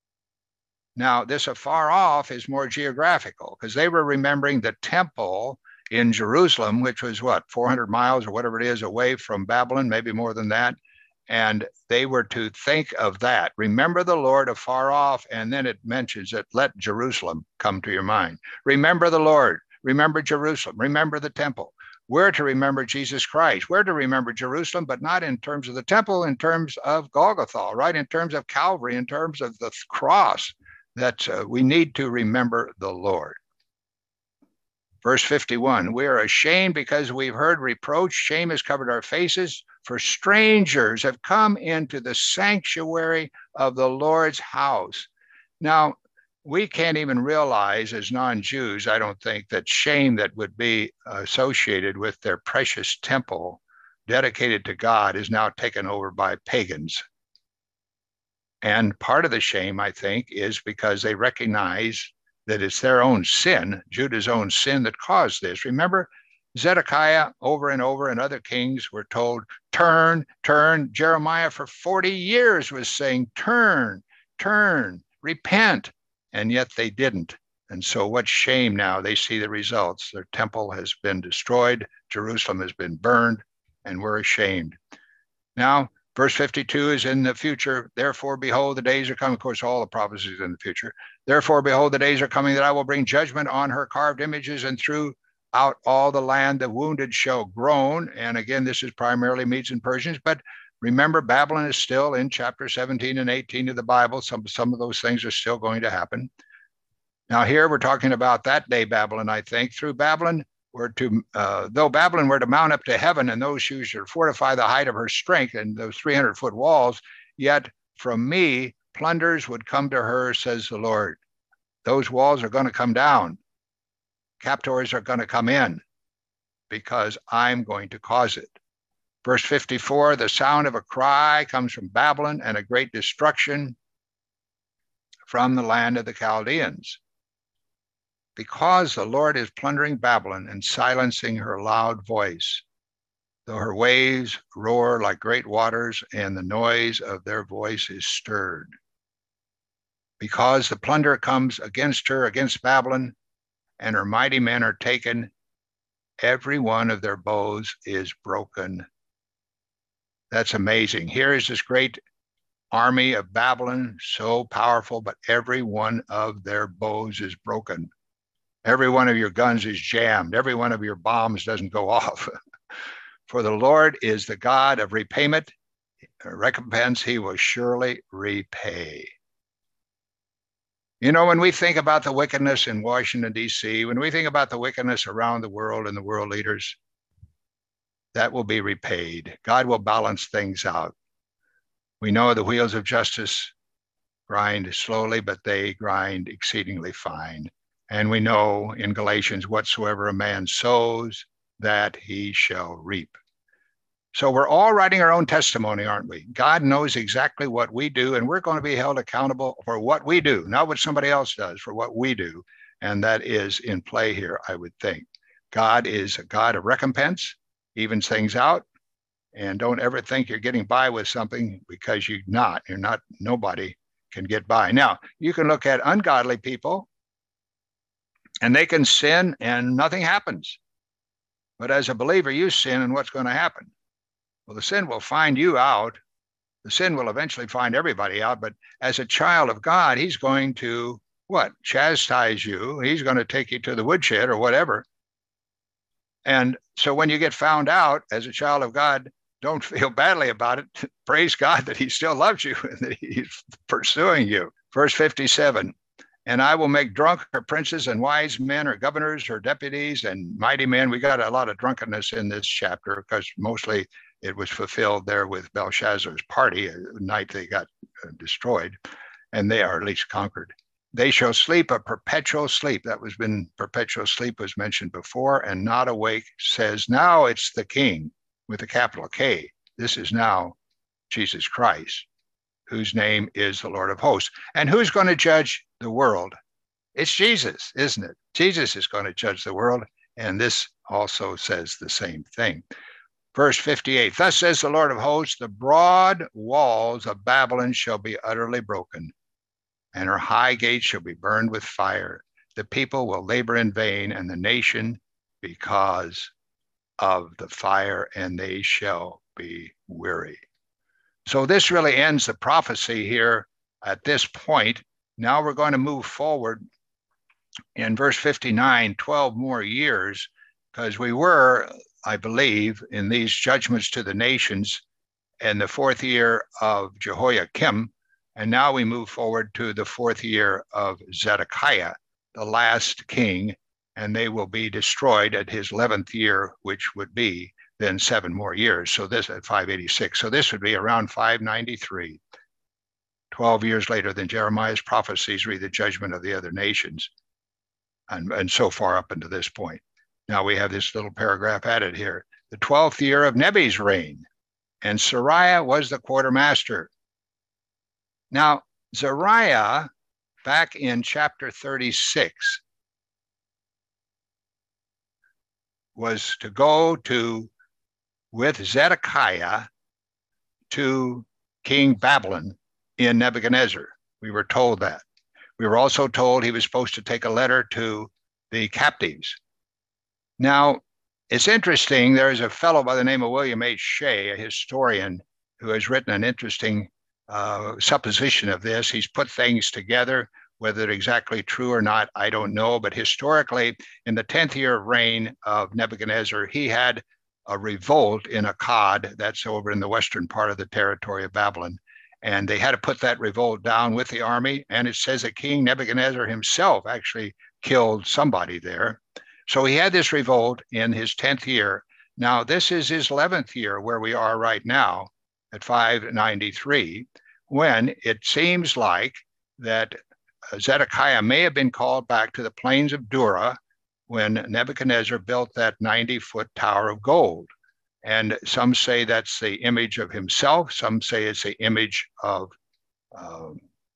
Now, this afar off is more geographical because they were remembering the temple in Jerusalem, which was what, four hundred miles or whatever it is away from Babylon, maybe more than that. And they were to think of that. Remember the Lord afar off. And then it mentions that let Jerusalem come to your mind. Remember the Lord. Remember Jerusalem. Remember the temple. We're to remember Jesus Christ. We're to remember Jerusalem, but not in terms of the temple, in terms of Golgotha, right? In terms of Calvary, in terms of the cross, that uh, we need to remember the Lord. Verse fifty-one, we are ashamed because we've heard reproach. Shame has covered our faces, for strangers have come into the sanctuary of the Lord's house. Now, we can't even realize as non-Jews, I don't think, that shame that would be associated with their precious temple dedicated to God is now taken over by pagans. And part of the shame, I think, is because they recognize that it's their own sin, Judah's own sin, that caused this. Remember, Zedekiah over and over and other kings were told, turn, turn. Jeremiah for forty years was saying, turn, turn, repent. And yet they didn't. And so what shame now? They see the results. Their temple has been destroyed. Jerusalem has been burned, and we're ashamed. Now, verse fifty-two is in the future. Therefore, behold, the days are coming. Of course, all the prophecies in the future. Therefore, behold, the days are coming that I will bring judgment on her carved images, and throughout all the land the wounded shall groan. And again, this is primarily Medes and Persians, but remember, Babylon is still in chapter seventeen and eighteen of the Bible. Some, some of those things are still going to happen. Now here we're talking about that day Babylon, I think. Through Babylon, we're to, uh, though Babylon were to mount up to heaven, and those who should fortify the height of her strength and those three hundred foot walls, yet from me plunders would come to her, says the Lord. Those walls are going to come down. Captors are going to come in because I'm going to cause it. Verse fifty-four, the sound of a cry comes from Babylon, and a great destruction from the land of the Chaldeans. Because the Lord is plundering Babylon and silencing her loud voice, though her waves roar like great waters and the noise of their voice is stirred. Because the plunder comes against her, against Babylon, and her mighty men are taken, every one of their bows is broken. That's amazing. Here is this great army of Babylon, so powerful, but every one of their bows is broken. Every one of your guns is jammed. Every one of your bombs doesn't go off. For the Lord is the God of repayment. Recompense, he will surely repay. You know, when we think about the wickedness in Washington, D C, when we think about the wickedness around the world and the world leaders, that will be repaid. God will balance things out. We know the wheels of justice grind slowly, but they grind exceedingly fine. And we know in Galatians, whatsoever a man sows, that he shall reap. So we're all writing our own testimony, aren't we? God knows exactly what we do, and we're going to be held accountable for what we do, not what somebody else does, for what we do. And that is in play here, I would think. God is a God of recompense, evens things out. And don't ever think you're getting by with something, because you're not. You're not, nobody can get by. Now, you can look at ungodly people, and they can sin and nothing happens. But as a believer, you sin, and what's going to happen? Well, the sin will find you out. The sin will eventually find everybody out. But as a child of God, he's going to, what? Chastise you. He's going to take you to the woodshed or whatever. And so when you get found out as a child of God, don't feel badly about it. Praise God that he still loves you and that he's pursuing you. Verse fifty-seven, and I will make drunk her princes and wise men or governors or deputies and mighty men. We got a lot of drunkenness in this chapter because mostly it was fulfilled there with Belshazzar's party, a night they got uh, destroyed, and they are at least conquered. They shall sleep a perpetual sleep. That was been perpetual sleep was mentioned before, and not awake, says now it's the King with a capital K. This is now Jesus Christ, whose name is the Lord of hosts. And who's going to judge the world? It's Jesus, isn't it? Jesus is going to judge the world, and this also says the same thing. Verse fifty-eight, thus says the Lord of hosts, the broad walls of Babylon shall be utterly broken, and her high gates shall be burned with fire. The people will labor in vain, and the nation because of the fire, and they shall be weary. So this really ends the prophecy here at this point. Now we're going to move forward in verse fifty-nine, twelve more years, because we were, I believe, in these judgments to the nations in the fourth year of Jehoiakim, and now we move forward to the fourth year of Zedekiah, the last king, and they will be destroyed at his eleventh year, which would be then seven more years. So this at five eighty-six. So this would be around five ninety-three, twelve years later than Jeremiah's prophecies read the judgment of the other nations, and, and so far up until this point. Now we have this little paragraph added here. The twelfth year of Nebi's reign, and Sariah was the quartermaster. Now, Sariah, back in chapter thirty-six, was to go to, with Zedekiah, to King Babylon in Nebuchadnezzar. We were told that. We were also told he was supposed to take a letter to the captives. Now, it's interesting, there's a fellow by the name of William H. Shea, a historian, who has written an interesting uh, supposition of this. He's put things together. Whether they're exactly true or not, I don't know. But historically, in the tenth year of reign of Nebuchadnezzar, he had a revolt in Akkad, that's over in the western part of the territory of Babylon. And they had to put that revolt down with the army. And it says that King Nebuchadnezzar himself actually killed somebody there. So he had this revolt in his tenth year. Now, this is his eleventh year where we are right now at five ninety-three, when it seems like that Zedekiah may have been called back to the plains of Dura when Nebuchadnezzar built that ninety-foot tower of gold. And some say that's the image of himself. Some say it's the image of uh,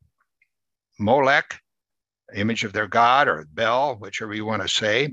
Molech, image of their god, or Bel, whichever you want to say.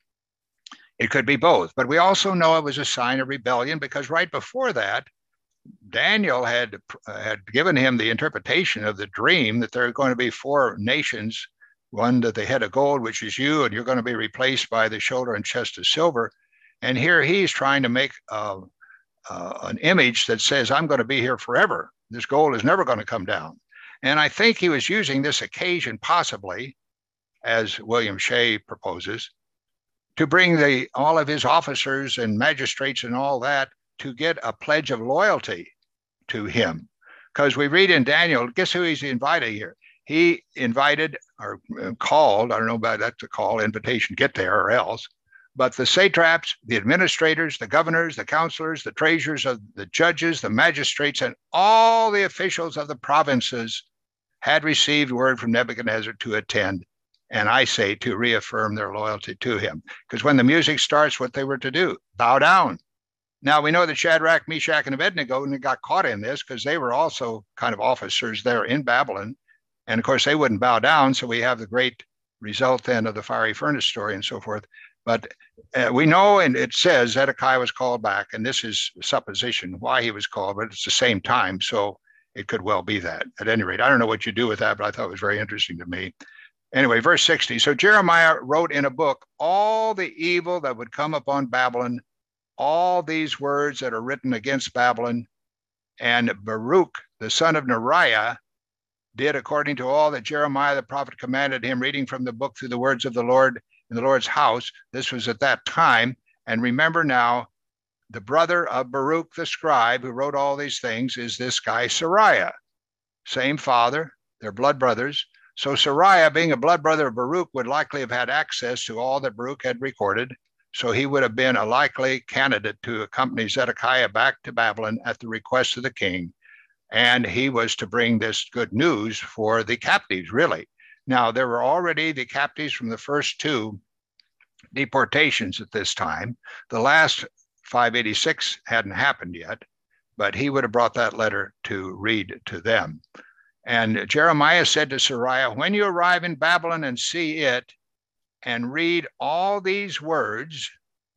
It could be both. But we also know it was a sign of rebellion, because right before that, Daniel had, uh, had given him the interpretation of the dream that there are going to be four nations, one to the head of gold, which is you, and you're going to be replaced by the shoulder and chest of silver. And here he's trying to make uh, uh, an image that says, I'm going to be here forever. This gold is never going to come down. And I think he was using this occasion, possibly, as William Shea proposes, to bring the all of his officers and magistrates and all that to get a pledge of loyalty to him. Because we read in Daniel, guess who he's invited here? He invited or called, I don't know about that's a call, invitation, get there or else, but the satraps, the administrators, the governors, the counselors, the treasurers of the judges, the magistrates, and all the officials of the provinces had received word from Nebuchadnezzar to attend, and I say to reaffirm their loyalty to him. Because when the music starts, what they were to do, bow down. Now, we know that Shadrach, Meshach, and Abednego got caught in this because they were also kind of officers there in Babylon. And of course, they wouldn't bow down. So we have the great result then of the fiery furnace story and so forth. But uh, we know, and it says Zedekiah was called back, and this is supposition why he was called, but it's the same time. So it could well be that. At any rate, I don't know what you do with that, but I thought it was very interesting to me. Anyway, verse sixty. So Jeremiah wrote in a book all the evil that would come upon Babylon, all these words that are written against Babylon. And Baruch, the son of Neriah, did according to all that Jeremiah the prophet commanded him, reading from the book through the words of the Lord in the Lord's house. This was at that time. And remember now, the brother of Baruch the scribe, who wrote all these things, is this guy Seraiah. Same father, they're blood brothers. So Seraiah, being a blood brother of Baruch, would likely have had access to all that Baruch had recorded. So he would have been a likely candidate to accompany Zedekiah back to Babylon at the request of the king. And he was to bring this good news for the captives, really. Now, there were already the captives from the first two deportations at this time. The last five eighty-six hadn't happened yet, but he would have brought that letter to read to them. And Jeremiah said to Seraiah, when you arrive in Babylon and see it and read all these words,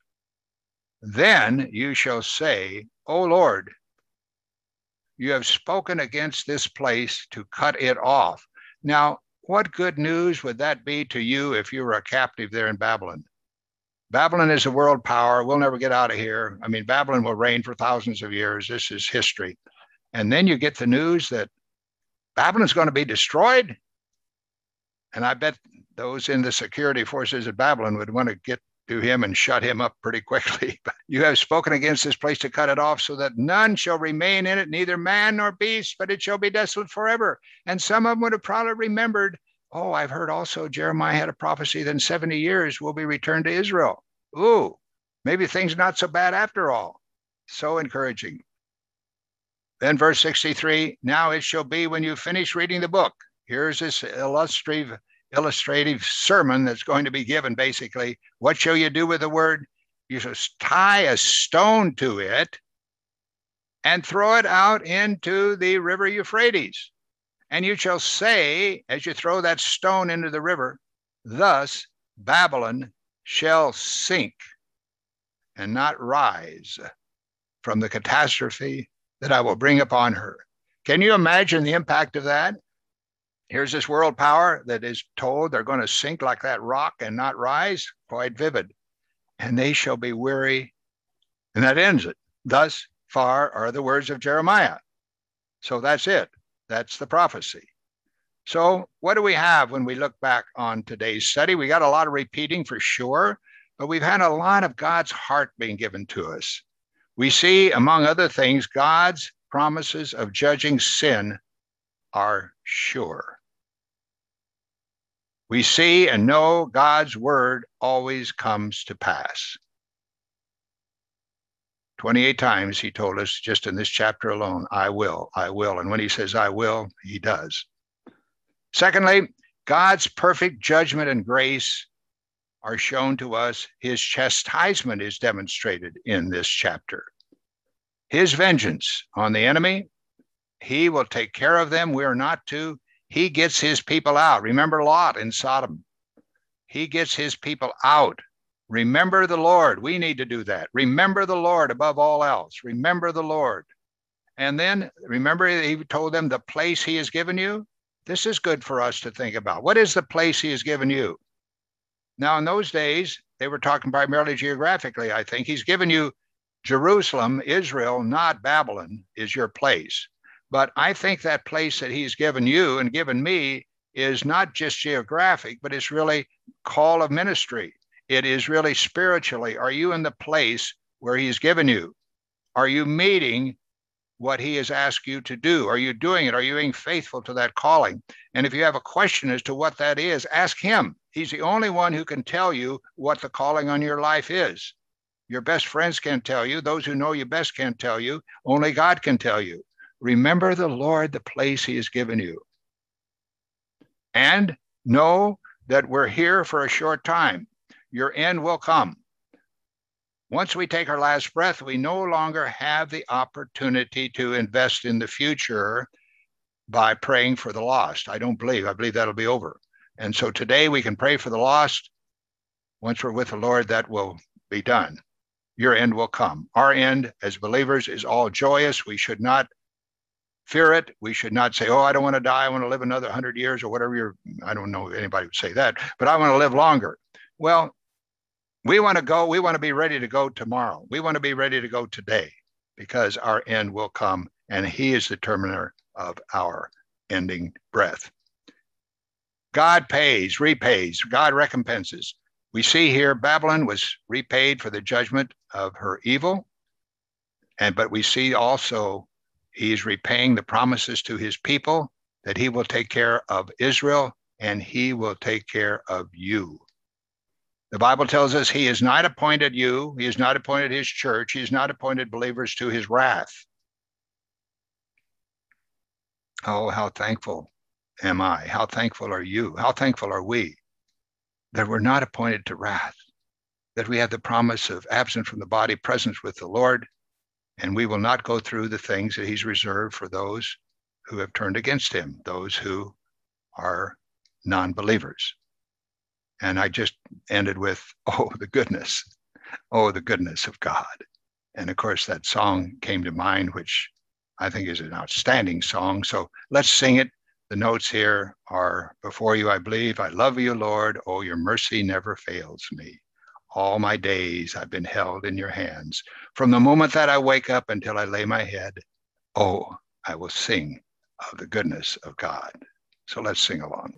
then you shall say, O Lord, you have spoken against this place to cut it off. Now, what good news would that be to you if you were a captive there in Babylon? Babylon is a world power. We'll never get out of here. I mean, Babylon will reign for thousands of years. This is history. And then you get the news that Babylon's going to be destroyed. And I bet those in the security forces of Babylon would want to get to him and shut him up pretty quickly. You have spoken against this place to cut it off so that none shall remain in it, neither man nor beast, but it shall be desolate forever. And some of them would have probably remembered, oh, I've heard also Jeremiah had a prophecy that in seventy years will be returned to Israel. Ooh, maybe things are not so bad after all. So encouraging. Then verse sixty-three, now it shall be when you finish reading the book. Here's this illustrative, illustrative sermon that's going to be given, basically. What shall you do with the word? You shall tie a stone to it and throw it out into the river Euphrates. And you shall say, as you throw that stone into the river, thus Babylon shall sink and not rise from the catastrophe that I will bring upon her. Can you imagine the impact of that? Here's this world power that is told they're going to sink like that rock and not rise. Quite vivid. And they shall be weary. And that ends it. Thus far are the words of Jeremiah. So that's it. That's the prophecy. So what do we have when we look back on today's study? We got a lot of repeating for sure, but we've had a lot of God's heart being given to us. We see, among other things, God's promises of judging sin are sure. We see and know God's word always comes to pass. twenty-eight times he told us just in this chapter alone, I will, I will. And when he says I will, he does. Secondly, God's perfect judgment and grace are shown to us. His chastisement is demonstrated in this chapter. His vengeance on the enemy, he will take care of them. We're not to. He gets his people out. Remember Lot in Sodom. He gets his people out. Remember the Lord. We need to do that. Remember the Lord above all else. Remember the Lord. And then remember he told them the place he has given you. This is good for us to think about. What is the place he has given you? Now, in those days, they were talking primarily geographically, I think. He's given you Jerusalem, Israel, not Babylon, is your place. But I think that place that he's given you and given me is not just geographic, but it's really call of ministry. It is really spiritually. Are you in the place where he's given you? Are you meeting what he has asked you to do? Are you doing it? Are you being faithful to that calling? And if you have a question as to what that is, ask him. He's the only one who can tell you what the calling on your life is. Your best friends can't tell you. Those who know you best can't tell you. Only God can tell you. Remember the Lord, the place he has given you. And know that we're here for a short time. Your end will come. Once we take our last breath, we no longer have the opportunity to invest in the future by praying for the lost. I don't believe. I believe that'll be over. And so today we can pray for the lost. Once we're with the Lord, that will be done. Your end will come. Our end as believers is all joyous. We should not fear it. We should not say, oh, I don't want to die. I want to live another hundred years or whatever you're, I don't know if anybody would say that, but I want to live longer. Well, we want to go, we want to be ready to go tomorrow. We want to be ready to go today because our end will come and he is the terminator of our ending breath. God pays, repays, God recompenses. We see here Babylon was repaid for the judgment of her evil. And but we see also he's repaying the promises to his people that he will take care of Israel and he will take care of you. The Bible tells us he has not appointed you, he has not appointed his church, he has not appointed believers to his wrath. Oh, how thankful am I? How thankful are you? How thankful are we that we're not appointed to wrath, that we have the promise of absent from the body, presence with the Lord, and we will not go through the things that he's reserved for those who have turned against him, those who are non-believers. And I just ended with, oh, the goodness, oh, the goodness of God. And of course, that song came to mind, which I think is an outstanding song. So let's sing it. The notes here are before you, I believe. I love you, Lord. Oh, your mercy never fails me. All my days I've been held in your hands. From the moment that I wake up until I lay my head, oh, I will sing of the goodness of God. So let's sing along.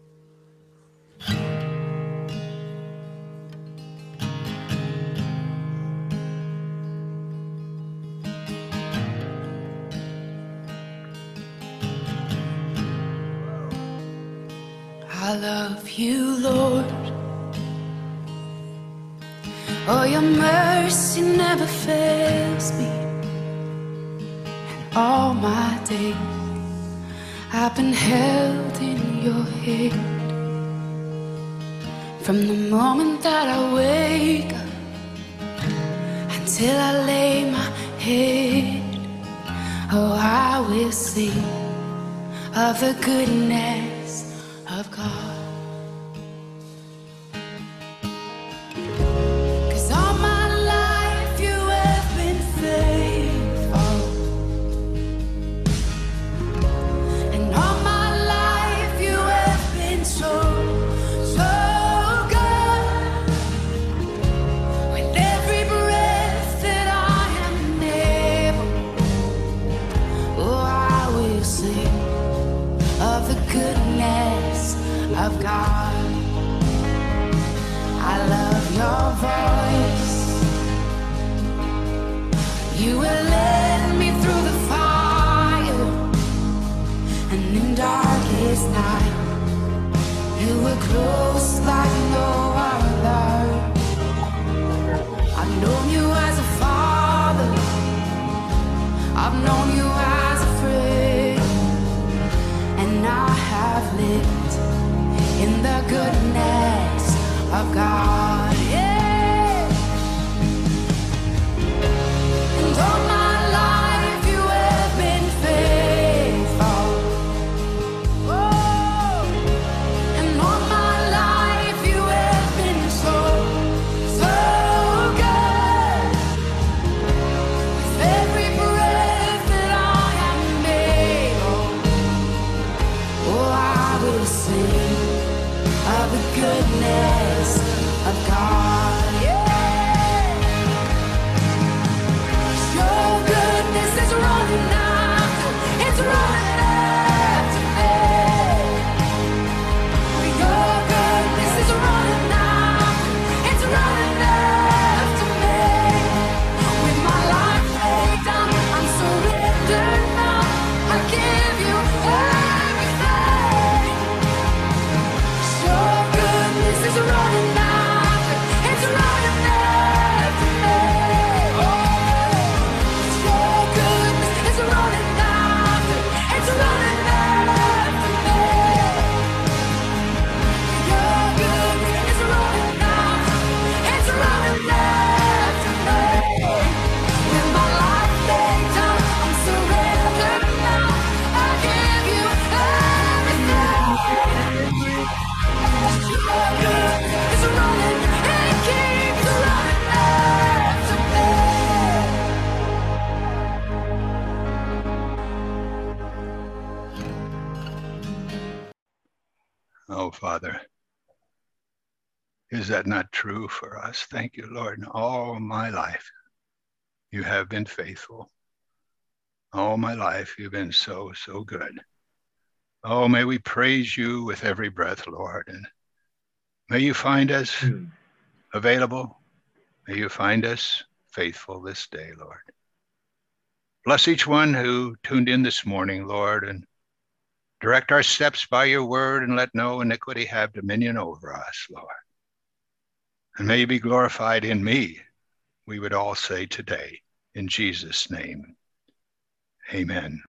I love you, Lord. Oh, your mercy never fails me. And all my days I've been held in your hand. From the moment that I wake up until I lay my head, oh, I will sing of the goodness of God. Of God, I love your voice. You will lead me through the fire, and in darkest night, you were close like no other. I've known you as a father, I've known you as a friend, and I have lived in the goodness of God, yeah. And all my life you have been faithful. Oh, and all my life you have been so, so good. With every breath that I am able, oh, I will sing of the goodness of God, yeah. Your goodness is running after, it's running after me. Your goodness is running after, it's running after me. With my life laid down, I'm surrendered now. I give you everything. Your goodness is running after, it's running. Oh, Father, is that not true for us? Thank you, Lord. All my life, you have been faithful. All my life, you've been so, so good. Oh, may we praise you with every breath, Lord. And may you find us mm. available. May you find us faithful this day, Lord. Bless each one who tuned in this morning, Lord, and direct our steps by your word, and let no iniquity have dominion over us, Lord. And may you be glorified in me, we would all say today, in Jesus' name. Amen.